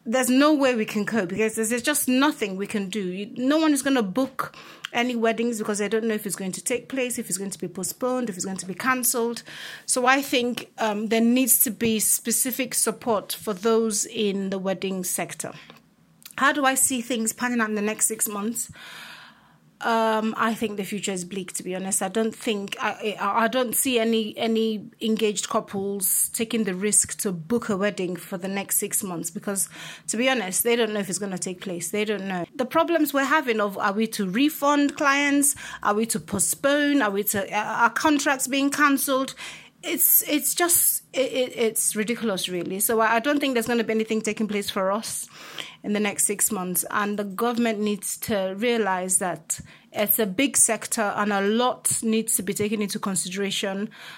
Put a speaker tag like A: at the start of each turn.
A: there's no way we can cope because there's just nothing we can do. No one is going to book any weddings because they don't know if it's going to take place, if it's going to be postponed, if it's going to be cancelled. So I think there needs to be specific support for those in the wedding sector. How do I see things panning out in the next 6 months? I think the future is bleak, to be honest. I don't see any engaged couples taking the risk to book a wedding for the next 6 months because, to be honest, they don't know if it's going to take place. They don't know. The problems we're having of, are we to refund clients? Are we to postpone? Are contracts being cancelled? It's just ridiculous, really. So I don't think there's going to be anything taking place for us in the next 6 months. And the government needs to realize that it's a big sector and a lot needs to be taken into consideration